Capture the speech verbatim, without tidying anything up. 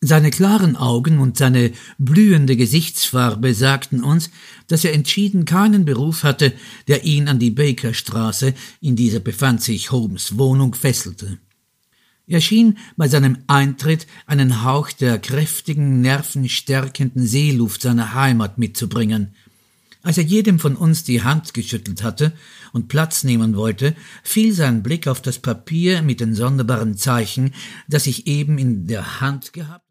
Seine klaren Augen und seine blühende Gesichtsfarbe sagten uns, dass er entschieden keinen Beruf hatte, der ihn an die Bakerstraße, in dieser befand sich Holmes' Wohnung, fesselte. Er schien bei seinem Eintritt einen Hauch der kräftigen, nervenstärkenden Seeluft seiner Heimat mitzubringen. Als er jedem von uns die Hand geschüttelt hatte und Platz nehmen wollte, fiel sein Blick auf das Papier mit den sonderbaren Zeichen, das ich eben in der Hand gehabt